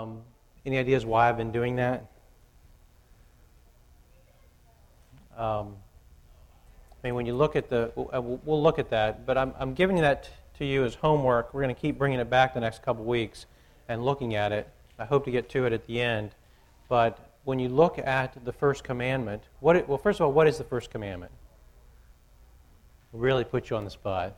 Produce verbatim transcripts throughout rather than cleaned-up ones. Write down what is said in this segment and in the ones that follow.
Um, any ideas why I've been doing that? Um, I mean, when you look at the, we'll, we'll look at that, but I'm, I'm giving that to you as homework. We're going to keep bringing it back the next couple weeks and looking at it. I hope to get to it at the end. But when you look at the first commandment, what it, well, first of all, what is the first commandment? Really put you on the spot.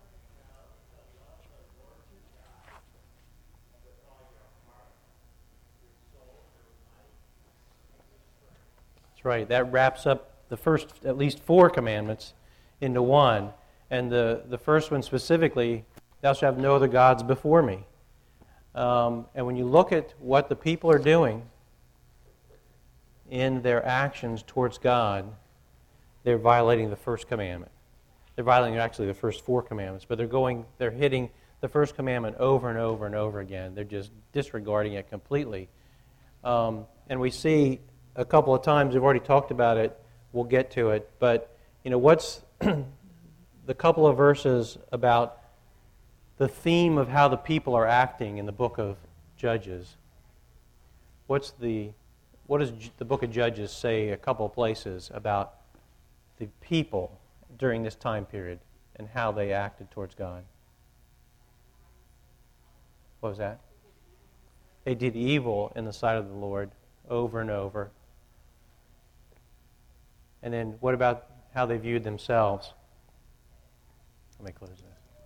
That's right. That wraps up the first at least four commandments into one. And the, the first one specifically, thou shalt have no other gods before me. Um, and when you look at what the people are doing in their actions towards God, they're violating the first commandment. They're violating actually the first four commandments, but they're going, they're hitting the first commandment over and over and over again. They're just disregarding it completely. Um, and we see a couple of times, we've already talked about it, we'll get to it, but you know, what's the couple of verses about the theme of how the people are acting in the book of Judges? What's the, what does the book of Judges say a couple of places about the people during this time period and how they acted towards God? What was that? They did evil in the sight of the Lord over and over. And then what about how they viewed themselves? Let me close this.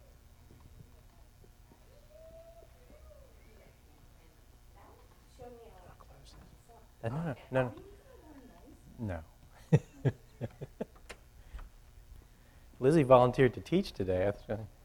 Uh, no, no, no. No. Lizzie volunteered to teach today.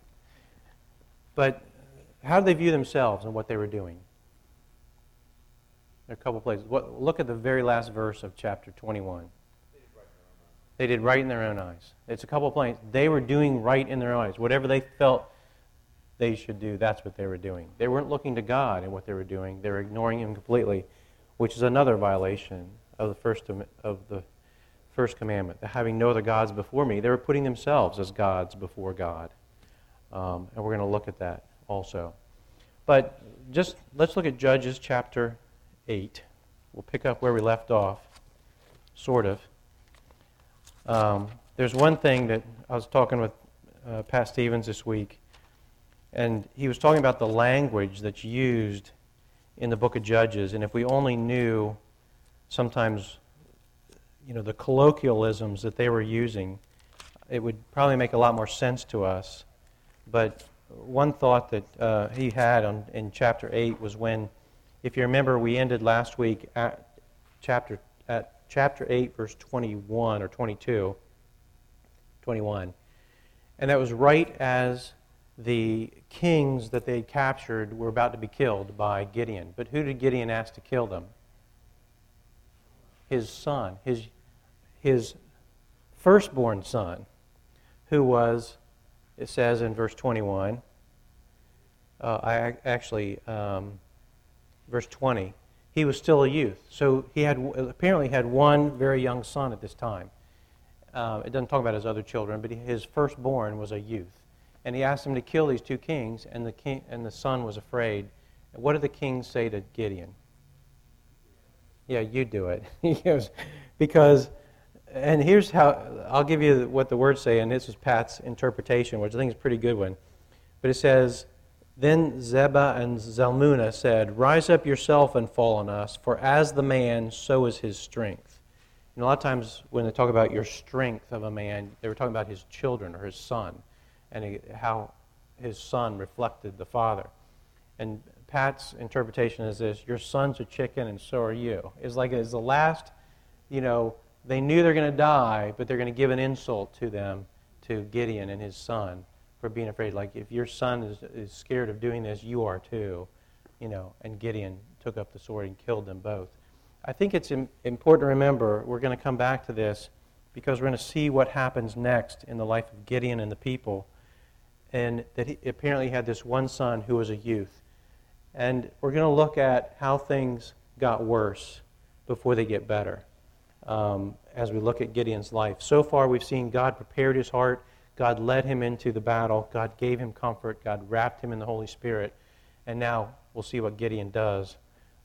But how did they view themselves and what they were doing? There are a couple places. What, look at the very last verse of chapter twenty-one. They did right in their own eyes. It's a couple of places. They were doing right in their own eyes. Whatever they felt they should do, that's what they were doing. They weren't looking to God in what they were doing. They were ignoring Him completely, which is another violation of the first of the first commandment. Having no other gods before me. They were putting themselves as gods before God. Um, and we're going to look at that also. But just let's look at Judges chapter eight. We'll pick up where we left off, sort of. Um, there's one thing that I was talking with uh, Pat Stevens this week, and he was talking about the language that's used in the book of Judges, and if we only knew sometimes, you know, the colloquialisms that they were using, it would probably make a lot more sense to us. But one thought that uh, he had on, in chapter eight was when, if you remember, we ended last week at chapter at chapter eight, verse twenty-one or twenty-two, twenty-one, and that was right as the kings that they had captured were about to be killed by Gideon. But who did Gideon ask to kill them? His son, his his firstborn son, who was, it says in verse twenty-one, uh, I actually, um, verse twenty, he was still a youth. So he had apparently had one very young son at this time. Uh, it doesn't talk about his other children, but his firstborn was a youth. And he asked him to kill these two kings, and the king and the son was afraid. And what did the king say to Gideon? Yeah, you do it. He goes, because, and here's how, I'll give you what the words say, and this is Pat's interpretation, which I think is a pretty good one. But it says, then Zebah and Zalmunna said, rise up yourself and fall on us, for as the man, so is his strength. And a lot of times when they talk about your strength of a man, they were talking about his children or his son, and he, how his son reflected the father. And Pat's interpretation is this: your son's a chicken and so are you. It's like it's the last, you know, they knew they're going to die, but they're going to give an insult to them, to Gideon and his son, for being afraid. Like, if your son is, is scared of doing this, you are too. You know, and Gideon took up the sword and killed them both. I think it's im- important to remember, we're going to come back to this, because we're going to see what happens next in the life of Gideon and the people, and that he apparently had this one son who was a youth. And we're going to look at how things got worse before they get better, um, as we look at Gideon's life. So far we've seen God prepared his heart, God led him into the battle, God gave him comfort, God wrapped him in the Holy Spirit, and now we'll see what Gideon does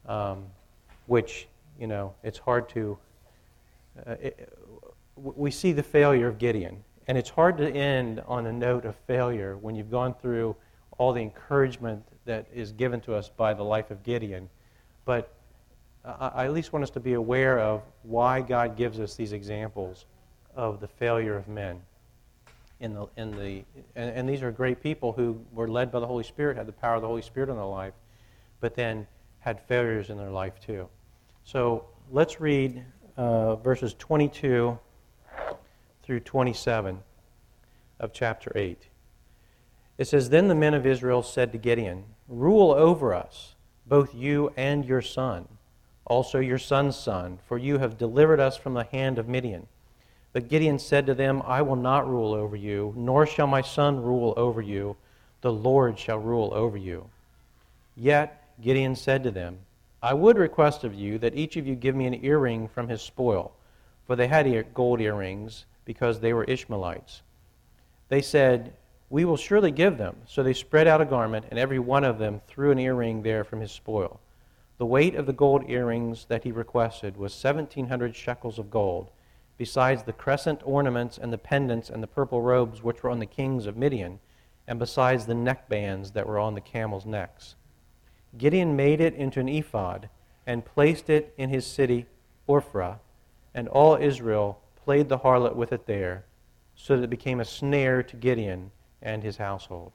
um, which, you know, it's hard to... Uh, it, we see the failure of Gideon, and it's hard to end on a note of failure when you've gone through all the encouragement that is given to us by the life of Gideon. But I, I at least want us to be aware of why God gives us these examples of the failure of men. In the in the and, and these are great people who were led by the Holy Spirit, had the power of the Holy Spirit in their life, but then had failures in their life too. So let's read uh, verses twenty-two through twenty-seven of chapter eight. It says, "Then the men of Israel said to Gideon, 'Rule over us, both you and your son, also your son's son, for you have delivered us from the hand of Midian.' But Gideon said to them, 'I will not rule over you, nor shall my son rule over you. The Lord shall rule over you.' Yet Gideon said to them, 'I would request of you that each of you give me an earring from his spoil.' For they had ear- gold earrings, because they were Ishmaelites. They said, 'We will surely give them.' So they spread out a garment, and every one of them threw an earring there from his spoil. The weight of the gold earrings that he requested was seventeen hundred shekels of gold, besides the crescent ornaments and the pendants and the purple robes which were on the kings of Midian, and besides the neckbands that were on the camels' necks. Gideon made it into an ephod and placed it in his city Ophrah, and all Israel played the harlot with it there, so that it became a snare to Gideon and his household."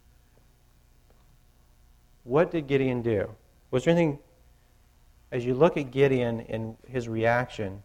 What did Gideon do? Was there anything, as you look at Gideon and his reaction,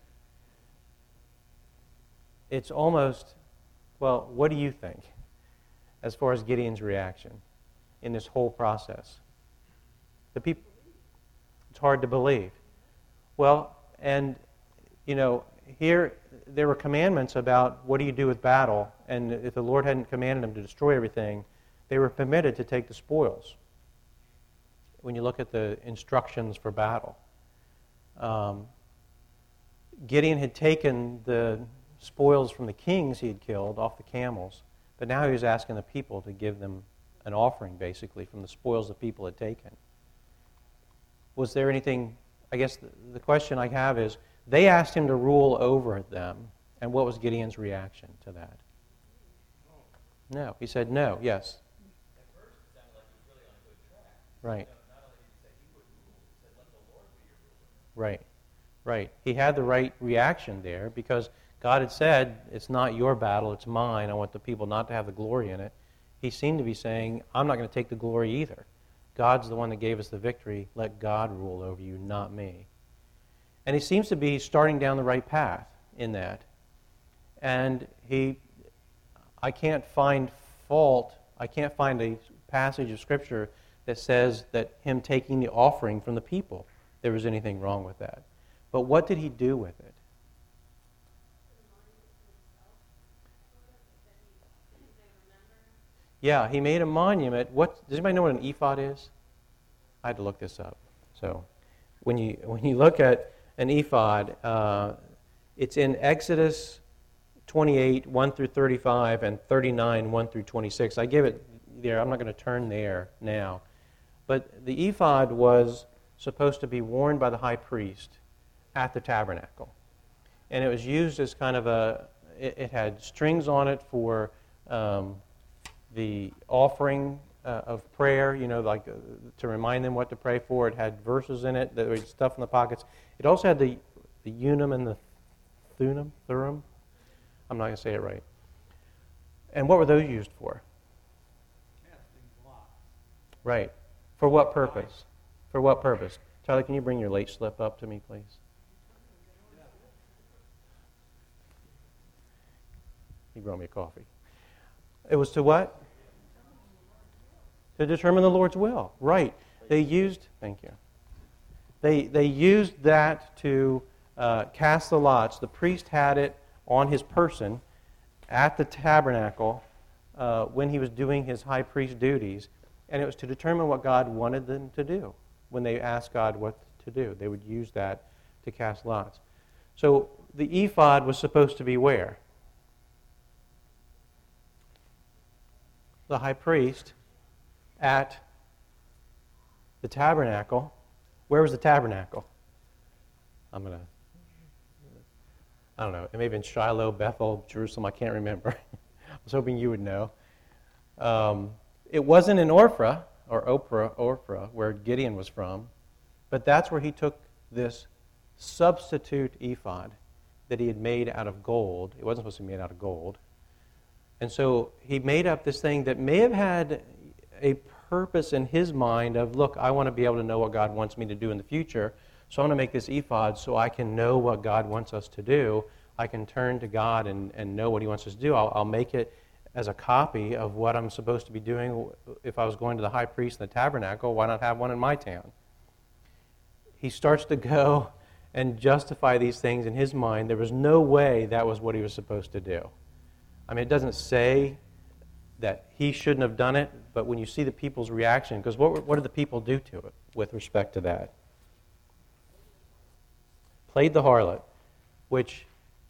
it's almost, well, what do you think as far as Gideon's reaction in this whole process? The people, it's hard to believe. Well, and, you know, here there were commandments about what do you do with battle, and if the Lord hadn't commanded them to destroy everything, they were permitted to take the spoils. When you look at the instructions for battle, um, Gideon had taken the spoils from the kings he had killed off the camels, but now he was asking the people to give them an offering, basically, from the spoils the people had taken. Was there anything, I guess the, the question I have is, they asked him to rule over them, and what was Gideon's reaction to that? No. He said no, yes. At first it sounded like he was really on a good track. Right. You know, not only did he say he would rule, he said, "Let the Lord be your ruler." Right, right. He had the right reaction there because God had said, it's not your battle, it's mine. I want the people not to have the glory in it. He seemed to be saying, I'm not going to take the glory either. God's the one that gave us the victory. Let God rule over you, not me. And he seems to be starting down the right path in that. And he, I can't find fault, I can't find a passage of Scripture that says that him taking the offering from the people, there was anything wrong with that. But what did he do with it? Yeah, he made a monument. What does anybody know what an ephod is? I had to look this up. So, when you when you look at an ephod, uh, it's in Exodus twenty-eight, one through thirty-five, and thirty-nine, one through twenty-six. I give it there. I'm not going to turn there now. But the ephod was supposed to be worn by the high priest at the tabernacle. And it was used as kind of a, it, it had strings on it for um, the offering uh, of prayer, you know, like uh, to remind them what to pray for. It had verses in it, there was stuff in the pockets. It also had the, the unum and the thummim, thummim. I'm not going to say it right. And what were those used for? Casting lots. Right. For what purpose? For what purpose? Tyler, can you bring your late slip up to me, please? He brought me a coffee. It was to what? To determine the Lord's will. Right. They used, thank you. They, they used that to uh, cast the lots. The priest had it on his person at the tabernacle uh, when he was doing his high priest duties, and it was to determine what God wanted them to do. When they asked God what to do, they would use that to cast lots. So the ephod was supposed to be where? The high priest at the tabernacle Where was the tabernacle? I'm going to, I don't know, it may have been Shiloh, Bethel, Jerusalem, I can't remember. I was hoping you would know. Um, it wasn't in Ophrah, or Ophrah, Ophrah, where Gideon was from, but that's where he took this substitute ephod that he had made out of gold. It wasn't supposed to be made out of gold. And so he made up this thing that may have had a purpose in his mind of, look, I want to be able to know what God wants me to do in the future, so I'm going to make this ephod so I can know what God wants us to do. I can turn to God and, and know what he wants us to do. I'll, I'll make it as a copy of what I'm supposed to be doing. If I was going to the high priest in the tabernacle, why not have one in my town? He starts to go and justify these things in his mind. There was no way that was what he was supposed to do. I mean, it doesn't say that he shouldn't have done it, but when you see the people's reaction, because what, what did the people do to it with respect to that? Played the harlot, which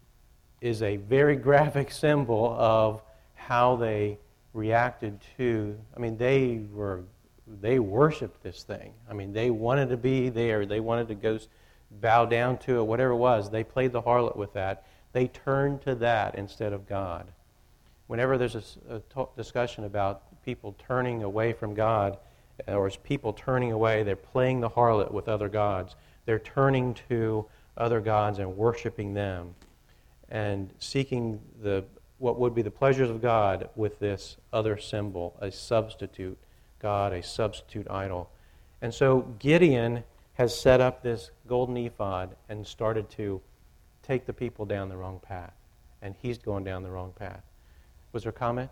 is a very graphic symbol of how they reacted to, I mean, they were, they worshipped this thing. I mean, they wanted to be there. They wanted to go bow down to it, whatever it was. They played the harlot with that. They turned to that instead of God. Whenever there's a, a talk, discussion about people turning away from God, or as people turning away, they're playing the harlot with other gods. They're turning to other gods and worshiping them and seeking the what would be the pleasures of God with this other symbol, a substitute god, a substitute idol. And so Gideon has set up this golden ephod and started to take the people down the wrong path. And he's going down the wrong path. Was there a comment?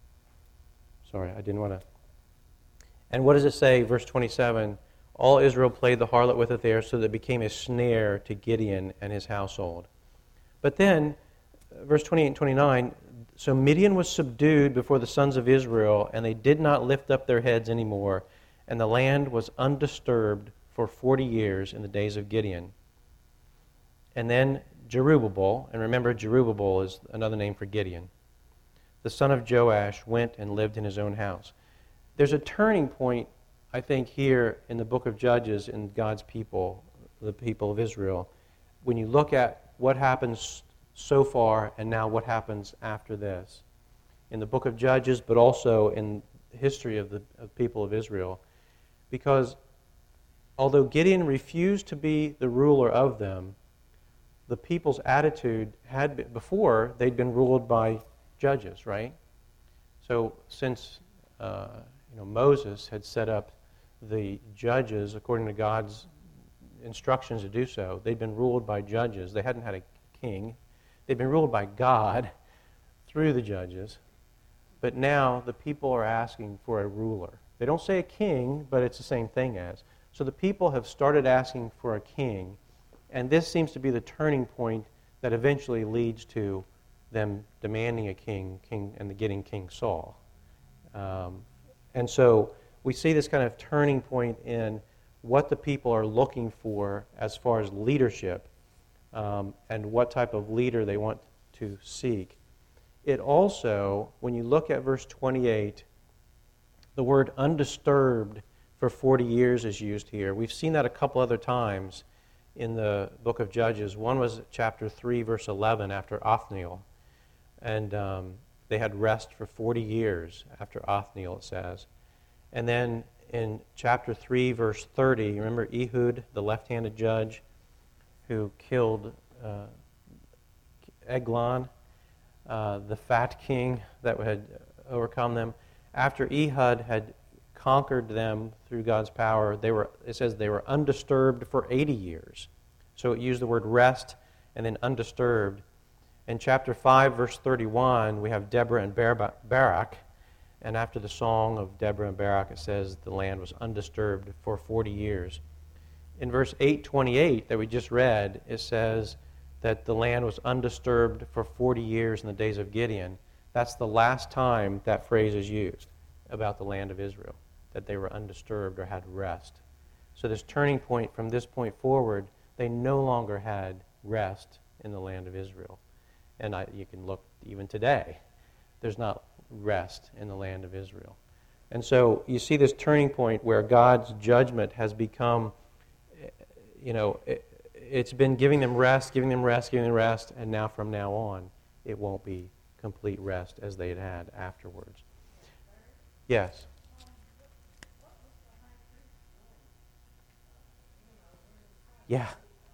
Sorry, I didn't want to. And what does it say, verse twenty-seven? All Israel played the harlot with it there, so that it became a snare to Gideon and his household. But then, verse twenty-eight and twenty-nine, so Midian was subdued before the sons of Israel, and they did not lift up their heads anymore, and the land was undisturbed for forty years in the days of Gideon. And then Jerubbaal, and remember Jerubbaal is another name for Gideon, the son of Joash, went and lived in his own house. There's a turning point, I think, here in the book of Judges in God's people, the people of Israel, when you look at what happens so far and now what happens after this. In the book of Judges, but also in the history of the of people of Israel. Because although Gideon refused to be the ruler of them, the people's attitude had been, before they'd been ruled by judges, right? So since uh, you know Moses had set up the judges according to God's instructions to do so, they'd been ruled by judges. They hadn't had a king. They'd been ruled by God through the judges. But now the people are asking for a ruler. They don't say a king, but it's the same thing as. So the people have started asking for a king, and this seems to be the turning point that eventually leads to them demanding a king, king and getting King Saul. Um, and so we see this kind of turning point in what the people are looking for as far as leadership, um, and what type of leader they want to seek. It also, when you look at verse twenty-eight, the word undisturbed for forty years is used here. We've seen that a couple other times in the book of Judges. One was chapter three, verse eleven, after Othniel. And um, they had rest for forty years after Othniel, it says. And then in chapter three, verse thirty, you remember Ehud, the left-handed judge, who killed uh, Eglon, uh, the fat king that had overcome them. After Ehud had conquered them through God's power, they were, it says they were undisturbed for eighty years. So it used the word rest and then undisturbed. In chapter five, verse thirty-one, we have Deborah and Barak. And after the song of Deborah and Barak, it says the land was undisturbed for forty years. In verse eight twenty-eight that we just read, it says that the land was undisturbed for forty years in the days of Gideon. That's the last time that phrase is used about the land of Israel, that they were undisturbed or had rest. So this turning point from this point forward, they no longer had rest in the land of Israel. And I, you can look even today, there's not rest in the land of Israel. And so you see this turning point where God's judgment has become you know, it, it's been giving them rest, giving them rest, giving them rest, and now from now on, it won't be complete rest as they had had afterwards. Yes? Yeah.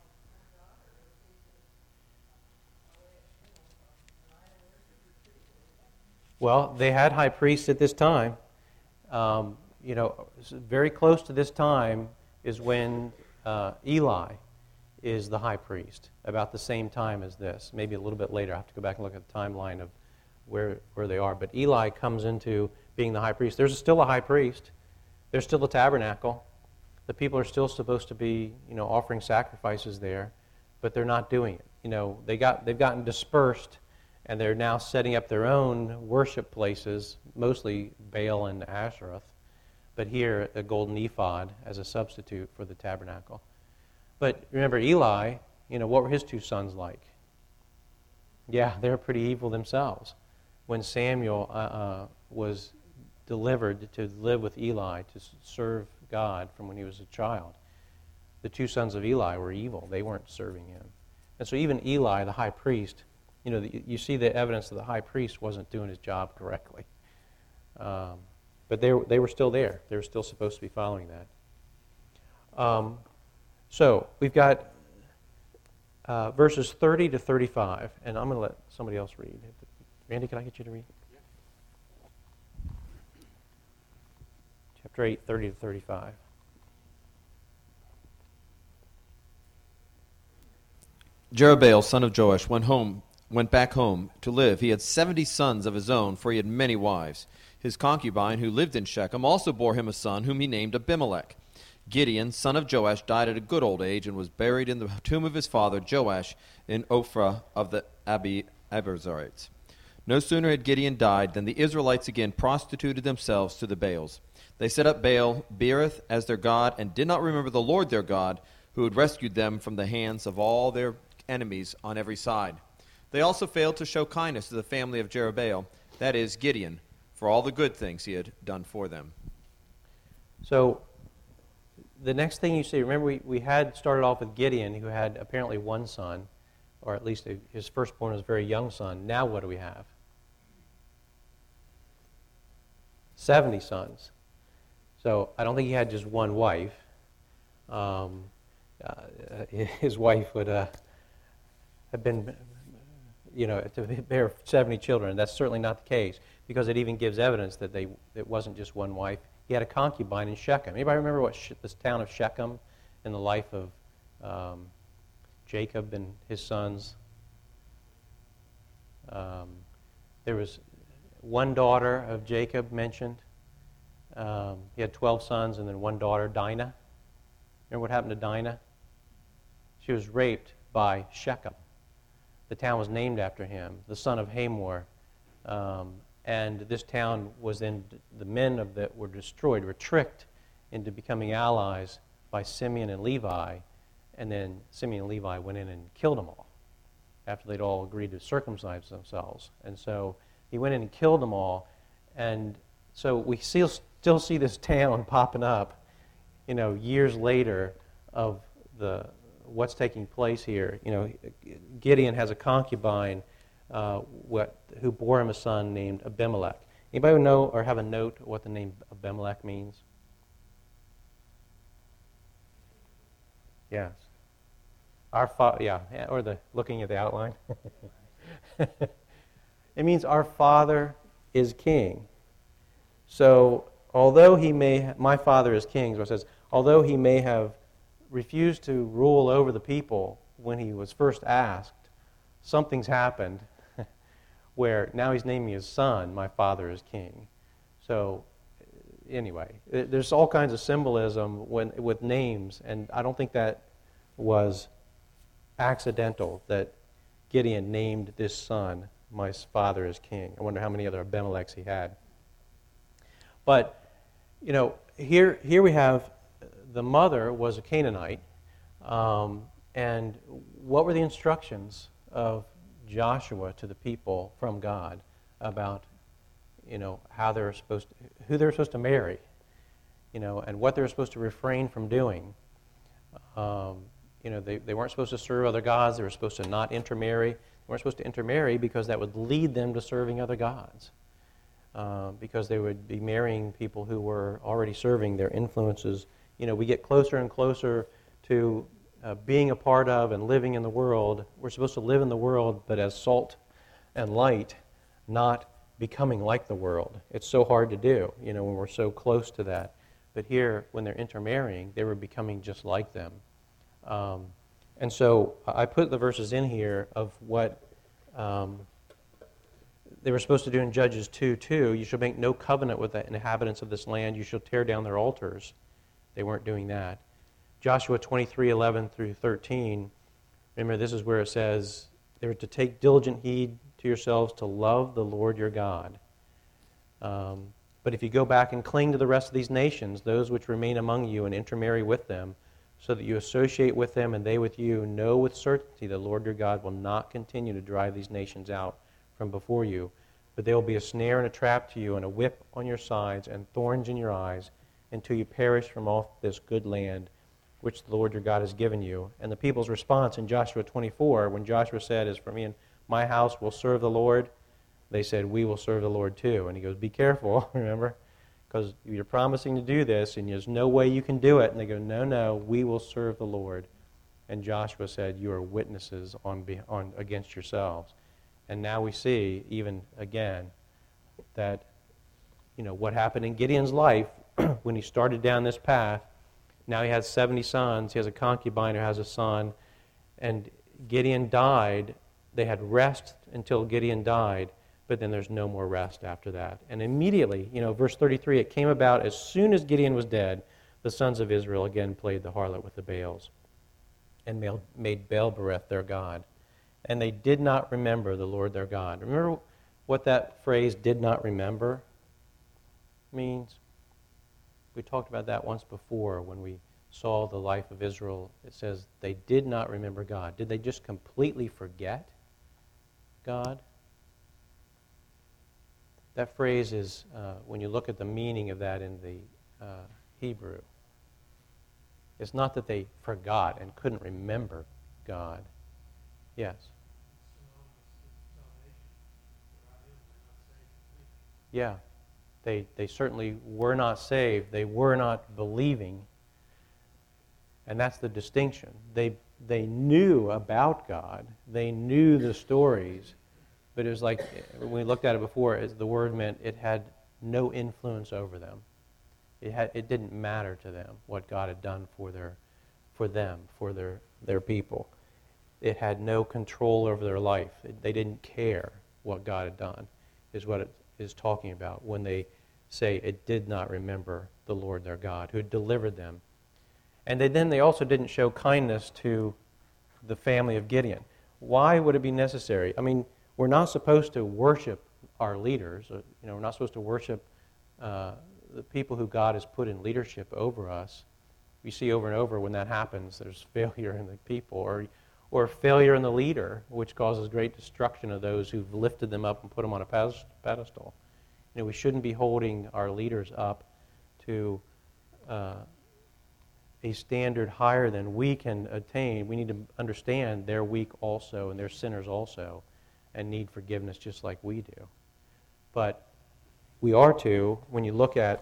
Well, they had high priests at this time. Um, you know, very close to this time is when uh, Eli is the high priest, about the same time as this, maybe a little bit later. I have to go back and look at the timeline of where where they are. But Eli comes into being the high priest. There's still a high priest. There's still a tabernacle. The people are still supposed to be, you know, offering sacrifices there, but they're not doing it. You know, they got they've gotten dispersed, and they're now setting up their own worship places, mostly Baal and Asheroth, but here a golden ephod as a substitute for the tabernacle. But remember, Eli, you know, what were his two sons like? Yeah, they were pretty evil themselves. When Samuel uh, uh, was delivered to live with Eli to serve God from when he was a child, the two sons of Eli were evil. They weren't serving him. And so even Eli, the high priest, you know, the, you see the evidence that the high priest wasn't doing his job correctly. Um, but they, they were still there. They were still supposed to be following that. Um, so we've got uh, verses thirty to thirty-five, and I'm going to let somebody else read. Randy, can I get you to read? Yeah. Chapter eight, thirty to thirty-five. Jerubbaal, son of Joash, went home, went back home to live. He had seventy sons of his own, for he had many wives. His concubine, who lived in Shechem, also bore him a son, whom he named Abimelech. Gideon, son of Joash, died at a good old age and was buried in the tomb of his father Joash in Ophrah of the Abi Abiezrites. No sooner had Gideon died than the Israelites again prostituted themselves to the Baals. They set up Baal Berith as their god and did not remember the Lord their God, who had rescued them from the hands of all their enemies on every side. They also failed to show kindness to the family of Jerubbaal, that is, Gideon, for all the good things he had done for them. So the next thing you see, remember we, we had started off with Gideon, who had apparently one son, or at least a, his firstborn was a very young son. Now what do we have? seventy sons. So I don't think he had just one wife. Um, uh, his wife would uh, have been, you know, to bear seventy children. That's certainly not the case, because it even gives evidence that they it wasn't just one wife. He had a concubine in Shechem. Anybody remember what She- this town of Shechem in the life of um, Jacob and his sons? Um, there was one daughter of Jacob mentioned. Um, he had twelve sons and then one daughter, Dinah. Remember what happened to Dinah? She was raped by Shechem. The town was named after him, the son of Hamor. Um, and this town was then, the men of that were destroyed, were tricked into becoming allies by Simeon and Levi. And then Simeon and Levi went in and killed them all after they'd all agreed to circumcise themselves. And so he went in and killed them all. And so we still, still see this town popping up, you know, years later of the what's taking place here. You know, Gideon has a concubine uh, what, who bore him a son named Abimelech. Anybody know or have a note of what the name Abimelech means? Yes. Our fa- yeah, or the looking at the outline. It means our father is king. So, although he may, ha- my father is king, so it says, although he may have refused to rule over the people when he was first asked, something's happened where now he's naming his son, my father is king. So, anyway, it, there's all kinds of symbolism when, with names, and I don't think that was accidental that Gideon named this son, my father is king. I wonder how many other Abimelechs he had. But, you know, here here we have the mother was a Canaanite, um, and what were the instructions of Joshua to the people from God about, you know, how they're supposed to, who they're supposed to marry, you know, and what they're supposed to refrain from doing. Um, you know, they, they weren't supposed to serve other gods. They were supposed to not intermarry. They weren't supposed to intermarry because that would lead them to serving other gods. Uh, because they would be marrying people who were already serving their influences. You know, we get closer and closer to uh, being a part of and living in the world. We're supposed to live in the world, but as salt and light, not becoming like the world. It's so hard to do, you know, when we're so close to that. But here, when they're intermarrying, they were becoming just like them. Um, and so I put the verses in here of what um, they were supposed to do in Judges two two. You shall make no covenant with the inhabitants of this land. You shall tear down their altars. They weren't doing that. Joshua twenty-three eleven through thirteen. Remember, this is where it says, they were to take diligent heed to yourselves to love the Lord your God. Um, but if you go back and cling to the rest of these nations, those which remain among you, and intermarry with them, so that you associate with them and they with you, know with certainty the Lord your God will not continue to drive these nations out from before you, but they will be a snare and a trap to you, and a whip on your sides, and thorns in your eyes, until you perish from off this good land which the Lord your God has given you. And the people's response in Joshua twenty-four, when Joshua said, as for me and my house will serve the Lord, they said, we will serve the Lord too. And he goes, be careful, remember, because you're promising to do this, and there's no way you can do it. And they go, no, no, we will serve the Lord. And Joshua said, you are witnesses on, on against yourselves. And now we see, even again, that, you know, what happened in Gideon's life when he started down this path. Now he has seventy sons. He has a concubine who has a son. And Gideon died. They had rest until Gideon died, but then there's no more rest after that. And immediately, you know, verse thirty-three, it came about as soon as Gideon was dead, the sons of Israel again played the harlot with the Baals and made Baal-bereth their god. And they did not remember the Lord their God. Remember what that phrase, did not remember, means? We talked about that once before when we saw the life of Israel. It says they did not remember God. Did they just completely forget God? That phrase is, uh, when you look at the meaning of that in the uh, Hebrew, it's not that they forgot and couldn't remember God. Yes. Yeah. They they certainly were not saved. They were not believing. And that's the distinction. They they knew about God. They knew the stories. But it was like, when we looked at it before, as the word meant it had no influence over them. It had it didn't matter to them what God had done for their for them, for their, their people. It had no control over their life. It, they didn't care what God had done, is what it is talking about when they say it did not remember the Lord their God, who had delivered them. And they, then they also didn't show kindness to the family of Gideon. Why would it be necessary? I mean, we're not supposed to worship our leaders. You know, we're not supposed to worship uh, the people who God has put in leadership over us. We see over and over when that happens, there's failure in the people, or or failure in the leader, which causes great destruction of those who've lifted them up and put them on a pedestal. You know, we shouldn't be holding our leaders up to uh, a standard higher than we can attain. We need to understand they're weak also, and they're sinners also, and need forgiveness just like we do. But we are to, when you look at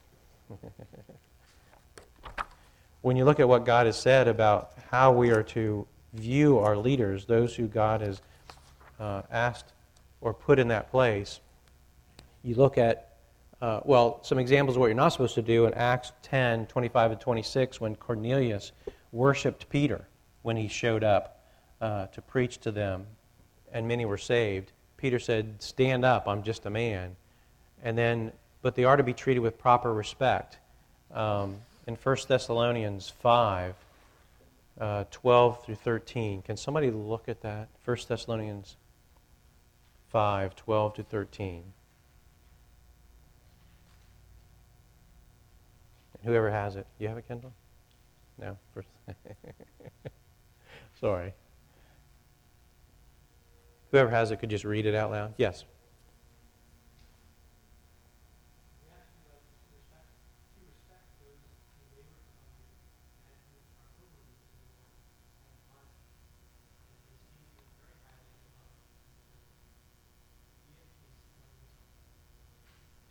when you look at what God has said about how we are to view our leaders, those who God has uh, asked or put in that place, you look at, uh, well, some examples of what you're not supposed to do in Acts ten, twenty-five and twenty-six, when Cornelius worshipped Peter when he showed up uh, to preach to them, and many were saved. Peter said, stand up, I'm just a man. And then, but they are to be treated with proper respect. Um, in First Thessalonians five, uh, twelve through thirteen, can somebody look at that? First Thessalonians five, twelve to thirteen. And whoever has it. You have it, Kendall? No? First. Sorry. Whoever has it could just read it out loud. Yes.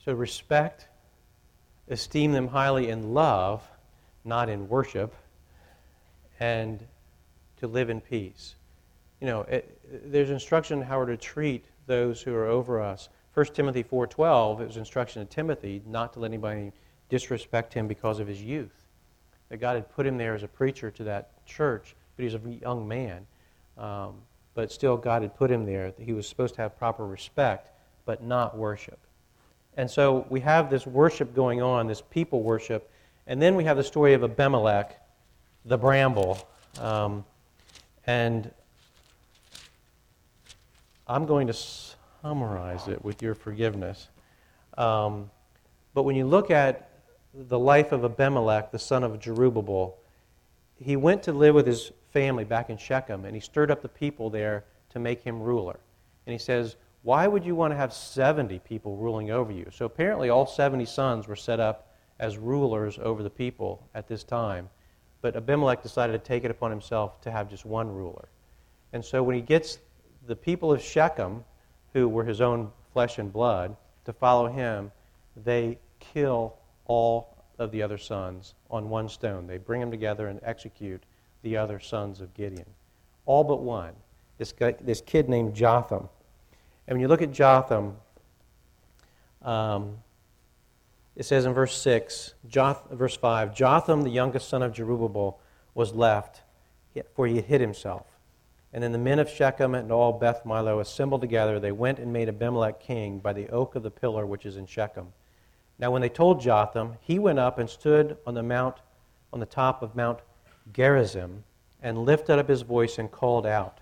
to respect, esteem them highly in love, not in worship, and to live in peace. You know, it, there's instruction how we're to treat those who are over us. First Timothy four twelve, it was instruction to Timothy not to let anybody disrespect him because of his youth. That God had put him there as a preacher to that church, but he was a young man. Um, but still, God had put him there. He was supposed to have proper respect, but not worship. And so we have this worship going on, this people worship, and then we have the story of Abimelech, the bramble. Um, and I'm going to summarize it with your forgiveness. Um, but when you look at the life of Abimelech, the son of Jerubbaal, he went to live with his family back in Shechem, and he stirred up the people there to make him ruler. And he says, why would you want to have seventy people ruling over you? So apparently all seventy sons were set up as rulers over the people at this time. But Abimelech decided to take it upon himself to have just one ruler. And so when he gets the people of Shechem, who were his own flesh and blood, to follow him, they kill all of the other sons on one stone. They bring them together and execute the other sons of Gideon. All but one, this guy, this kid named Jotham. And when you look at Jotham, um, it says in verse six, Joth, verse five, Jotham, the youngest son of Jerubbaal, was left, for he had hid himself. And then the men of Shechem and all Beth Milo assembled together. They went and made Abimelech king by the oak of the pillar which is in Shechem. Now when they told Jotham, he went up and stood on the mount, on the top of Mount Gerizim, and lifted up his voice and called out.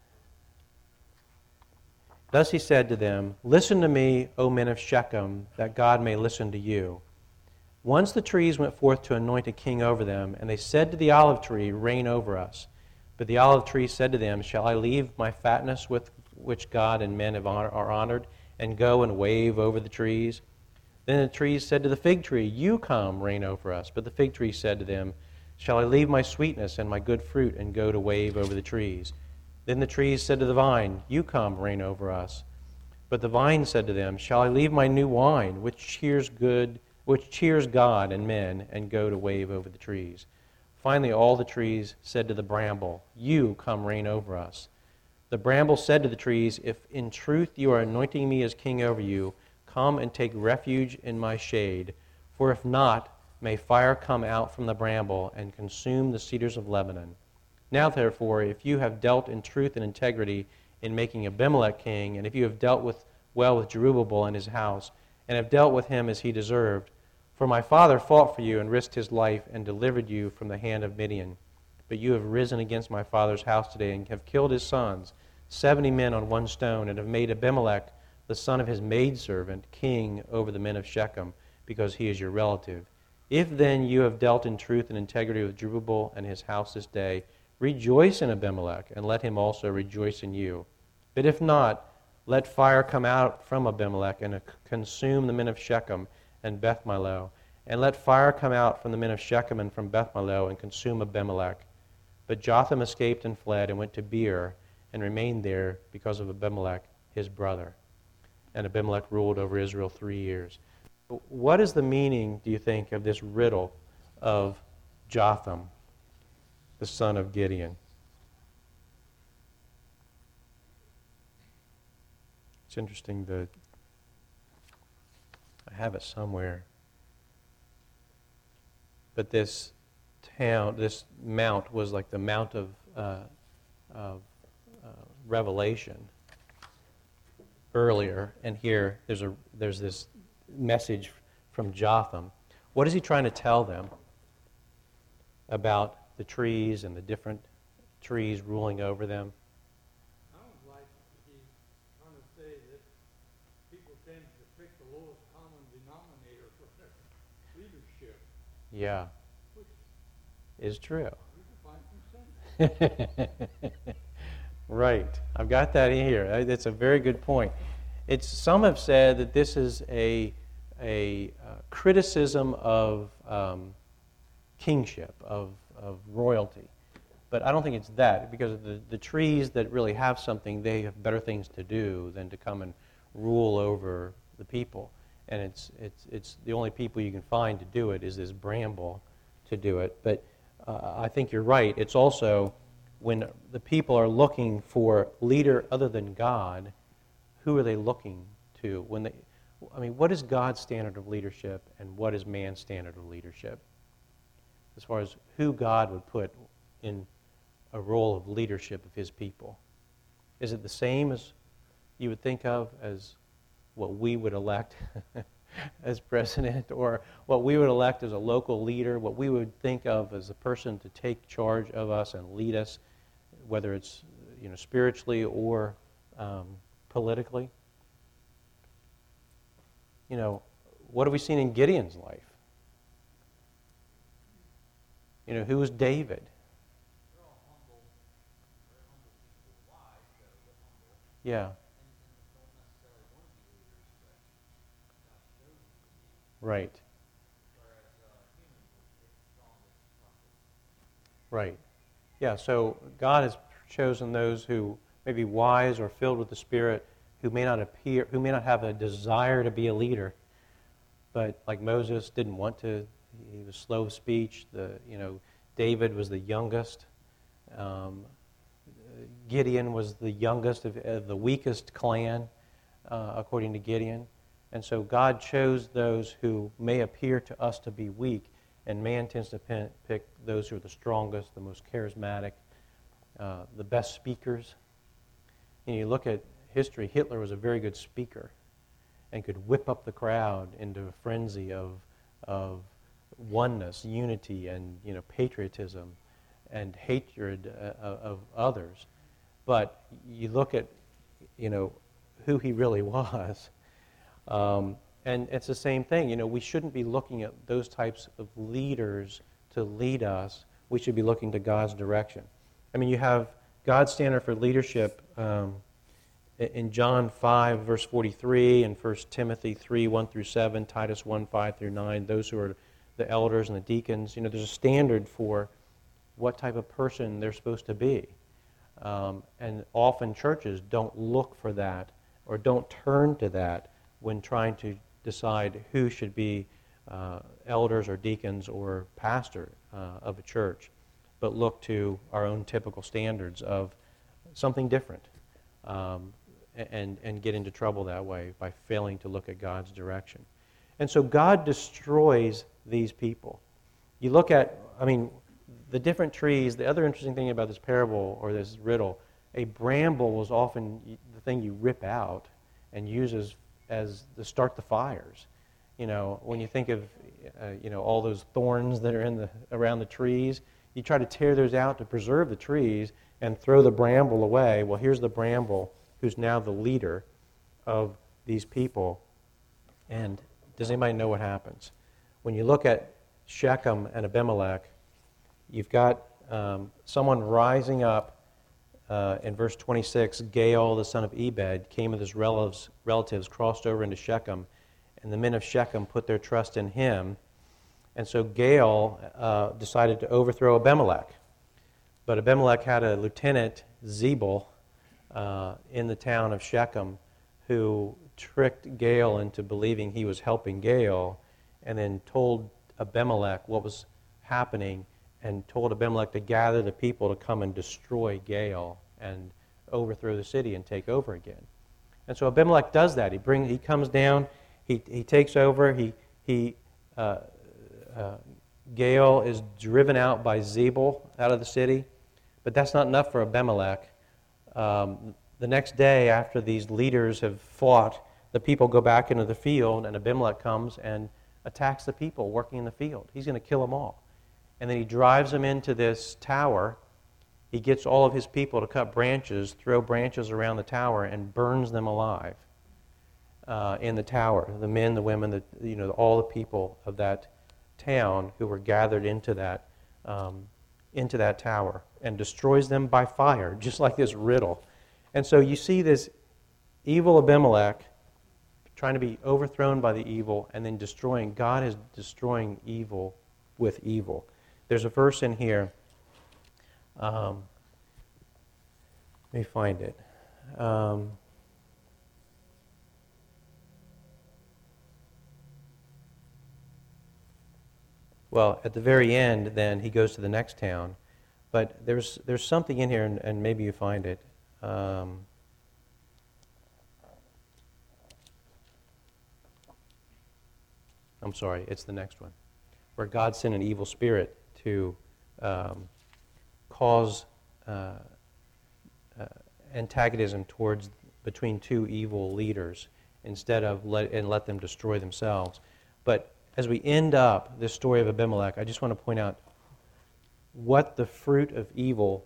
Thus he said to them, listen to me, O men of Shechem, that God may listen to you. Once the trees went forth to anoint a king over them, and they said to the olive tree, reign over us. But the olive tree said to them, shall I leave my fatness with which God and men have honor, are honored, and go and wave over the trees? Then the trees said to the fig tree, you come, reign over us. But the fig tree said to them, shall I leave my sweetness and my good fruit, and go to wave over the trees? Then the trees said to the vine, you come, reign over us. But the vine said to them, shall I leave my new wine, which cheers good, which cheers God and men, and go to wave over the trees? Finally all the trees said to the bramble, you come, reign over us. The bramble said to the trees, if in truth you are anointing me as king over you, come and take refuge in my shade. For if not, may fire come out from the bramble and consume the cedars of Lebanon. Now, therefore, if you have dealt in truth and integrity in making Abimelech king, and if you have dealt with well with Jerubbaal and his house, and have dealt with him as he deserved, for my father fought for you and risked his life and delivered you from the hand of Midian. But you have risen against my father's house today and have killed his sons, seventy men on one stone, and have made Abimelech, the son of his maidservant, king over the men of Shechem, because he is your relative. If then you have dealt in truth and integrity with Jerubbaal and his house this day, rejoice in Abimelech, and let him also rejoice in you. But if not, let fire come out from Abimelech and consume the men of Shechem and Beth Milo, and let fire come out from the men of Shechem and from Beth Milo and consume Abimelech. But Jotham escaped and fled and went to Beer and remained there because of Abimelech, his brother. And Abimelech ruled over Israel three years. What is the meaning, do you think, of this riddle of Jotham, the son of Gideon? It's interesting that I have it somewhere. But this town, this mount was like the Mount of, uh, of uh, Revelation earlier, and here there's a there's this message from Jotham. What is he trying to tell them about the trees and the different trees ruling over them? Sounds like he's trying to say that people tend to pick the lowest common denominator for their leadership. Yeah, is true. We can find consensus. Right. I've got that in here. That's a very good point. It's some have said that this is a a uh, criticism of um, kingship, of of royalty. But I don't think it's that, because the, the trees that really have something, they have better things to do than to come and rule over the people. and it's it's it's the only people you can find to do it is this bramble to do it. But uh, I think you're right. It's also when the people are looking for leader other than God, who are they looking to? When they, I mean, what is God's standard of leadership, and what is man's standard of leadership? As far as who God would put in a role of leadership of His people, is it the same as you would think of as what we would elect as president, or what we would elect as a local leader, what we would think of as a person to take charge of us and lead us, whether it's you know spiritually or um, politically? You know, what have we seen in Gideon's life? You know, who was David? They're all humble, very humble people, wise though, but humble, Yeah, and, and don't necessarily want to be leaders, but God shows them to be. right, Whereas uh, humans will take the strongest, toughest. right. Yeah, so God has chosen those who may be wise or filled with the Spirit, who may not appear, who may not have a desire to be a leader, but like Moses didn't want to. He was slow of speech. The you know David was the youngest. Um, Gideon was the youngest of, of the weakest clan, uh, according to Gideon. And so God chose those who may appear to us to be weak, and man tends to pin, pick those who are the strongest, the most charismatic, uh, the best speakers. And you look at history, Hitler was a very good speaker and could whip up the crowd into a frenzy of, of oneness, unity, and you know patriotism and hatred uh, of others. But you look at you know who he really was, um, and it's the same thing. You know, we shouldn't be looking at those types of leaders to lead us. We should be looking to God's direction. I mean, you have God's standard for leadership um, in John five, verse forty-three, and First Timothy three, one through seven, Titus one, five through nine, those who are the elders and the deacons. You know, there's a standard for what type of person they're supposed to be. Um, and often churches don't look for that or don't turn to that when trying to decide who should be uh, elders or deacons or pastor uh, of a church, but look to our own typical standards of something different, um, and, and get into trouble that way by failing to look at God's direction. And so God destroys these people. You look at, I mean, the different trees. The other interesting thing about this parable or this riddle, a bramble was often the thing you rip out and use as, as to start the fires. You know, when you think of, uh, you know, all those thorns that are in the around the trees, you try to tear those out to preserve the trees and throw the bramble away. Well, here's the bramble who's now the leader of these people. And does anybody know what happens? When you look at Shechem and Abimelech, you've got um, someone rising up uh, in verse twenty-six. Gaal, the son of Ebed, came with his relatives, relatives, crossed over into Shechem, and the men of Shechem put their trust in him. And so Gaal uh, decided to overthrow Abimelech. But Abimelech had a lieutenant, Zebul, uh, in the town of Shechem, who tricked Gaal into believing he was helping Gaal, and then told Abimelech what was happening, and told Abimelech to gather the people to come and destroy Gaal and overthrow the city and take over again. And so Abimelech does that. He brings, he comes down, he he takes over. He he uh, uh, Gaal is driven out by Zebul out of the city, but that's not enough for Abimelech. Um, the next day, after these leaders have fought, the people go back into the field, and Abimelech comes and attacks the people working in the field. He's going to kill them all. And then he drives them into this tower. He gets all of his people to cut branches, throw branches around the tower, and burns them alive uh, in the tower. The men, the women, the, you know, all the people of that town who were gathered into that um, into that tower, and destroys them by fire, just like this riddle. And so you see this evil Abimelech trying to be overthrown by the evil, and then destroying. God is destroying evil with evil. There's a verse in here. Um, let me find it. Um, Well, at the very end, then, he goes to the next town. But there's there's something in here, and, and maybe you find it. Um, I'm sorry, it's the next one, where God sent an evil spirit to um, cause uh, uh, antagonism towards between two evil leaders instead of let and let them destroy themselves. But as we end up this story of Abimelech, I just want to point out what the fruit of evil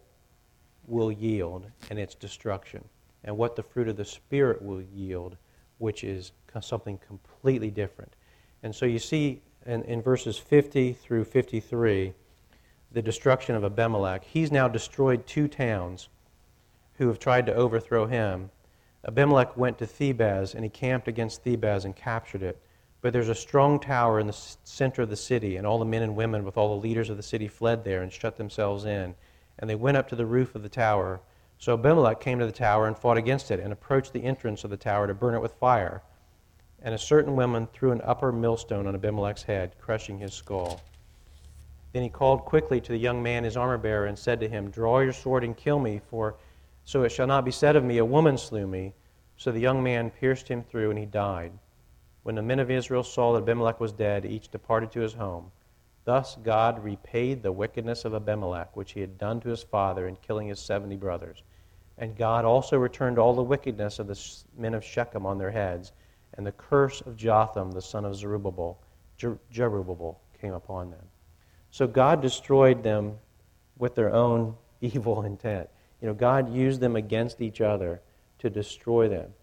will yield, and its destruction, and what the fruit of the Spirit will yield, which is something completely different. And so you see in, in verses fifty through fifty-three, the destruction of Abimelech. He's now destroyed two towns who have tried to overthrow him. Abimelech went to Thebez, and he camped against Thebez and captured it. But there's a strong tower in the center of the city, and all the men and women with all the leaders of the city fled there and shut themselves in. And they went up to the roof of the tower. So Abimelech came to the tower and fought against it, and approached the entrance of the tower to burn it with fire. And a certain woman threw an upper millstone on Abimelech's head, crushing his skull. Then he called quickly to the young man, his armor-bearer, and said to him, "Draw your sword and kill me, for so it shall not be said of me, a woman slew me." So the young man pierced him through, and he died. When the men of Israel saw that Abimelech was dead, each departed to his home. Thus God repaid the wickedness of Abimelech, which he had done to his father in killing his seventy brothers. And God also returned all the wickedness of the men of Shechem on their heads, and the curse of Jotham, the son of Zerubbabel, Jer- Jerubbaal, came upon them. So God destroyed them with their own evil intent. You know, God used them against each other to destroy them.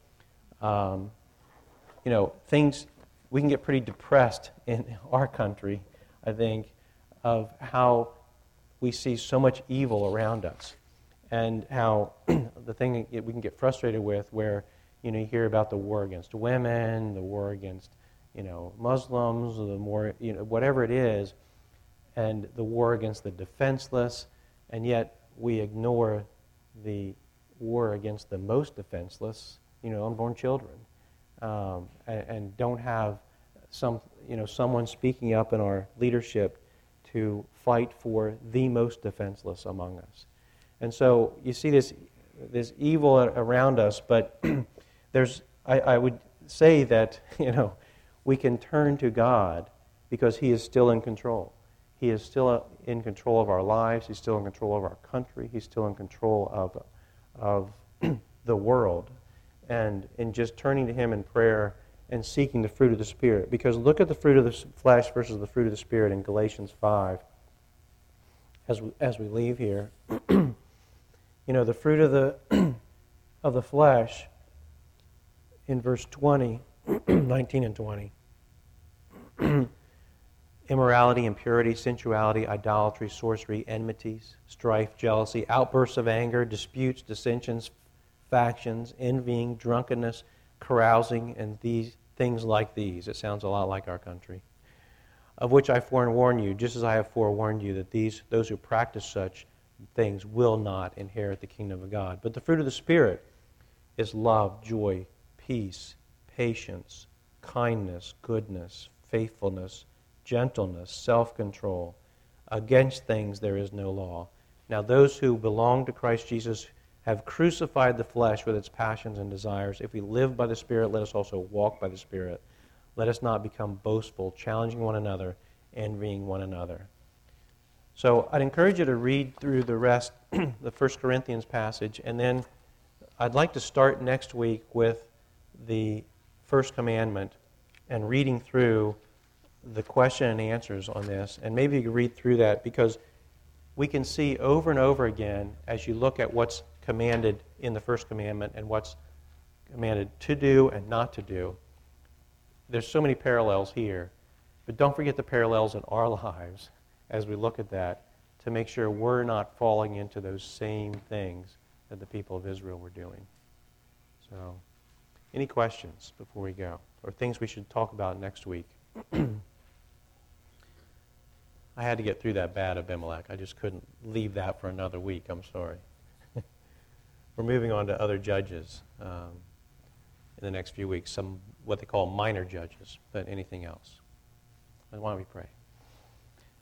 Um, you know, things, we can get pretty depressed in our country, I think, of how we see so much evil around us, and how the thing that we can get frustrated with, where, you know, you hear about the war against women, the war against, you know, Muslims, the more, you know, whatever it is, and the war against the defenseless, and yet we ignore the war against the most defenseless, you know, unborn children, um, and, and don't have some, you know, someone speaking up in our leadership to fight for the most defenseless among us. And so you see this this evil around us, but there's I, I would say that, you know, we can turn to God because He is still in control. He is still in control of our lives. He's still in control of our country. He's still in control of of the world. And in just turning to Him in prayer and seeking the fruit of the Spirit. Because look at the fruit of the flesh versus the fruit of the Spirit in Galatians five. As we, as we leave here, you know, the fruit of the of the flesh in verse twenty, nineteen and twenty. Immorality, impurity, sensuality, idolatry, sorcery, enmities, strife, jealousy, outbursts of anger, disputes, dissensions, factions, envying, drunkenness, carousing, and these things like these. It sounds a lot like our country. Of which I forewarn you, just as I have forewarned you, that these those who practice such things will not inherit the kingdom of God. But the fruit of the Spirit is love, joy, peace, patience, kindness, goodness, faithfulness, gentleness, self-control. Against things there is no law. Now those who belong to Christ Jesus have crucified the flesh with its passions and desires. If we live by the Spirit, let us also walk by the Spirit. Let us not become boastful, challenging one another, envying one another. So I'd encourage you to read through the rest, the First Corinthians passage, and then I'd like to start next week with the first commandment and reading through the question and answers on this. And maybe you can read through that, because we can see over and over again, as you look at what's commanded in the first commandment and what's commanded to do and not to do, there's so many parallels here. But don't forget the parallels in our lives as we look at that, to make sure we're not falling into those same things that the people of Israel were doing. So, any questions before we go? Or things we should talk about next week? I had to get through that bad Abimelech. I just couldn't leave that for another week. I'm sorry. We're moving on to other judges um, in the next few weeks, some what they call minor judges, but anything else. And why don't we pray?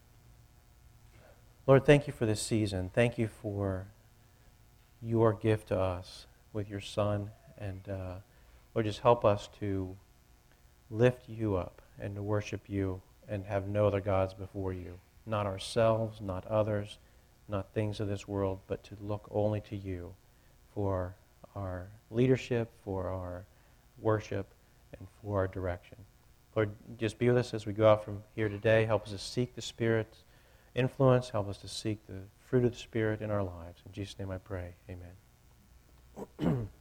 Lord, thank you for this season. Thank you for your gift to us with your Son. And uh, Lord, just help us to lift you up and to worship you and have no other gods before you. Not ourselves, not others, not things of this world, but to look only to you for our leadership, for our worship, and for our direction. Lord, just be with us as we go out from here today. Help us to seek the Spirit's influence. Help us to seek the fruit of the Spirit in our lives. In Jesus' name I pray. Amen.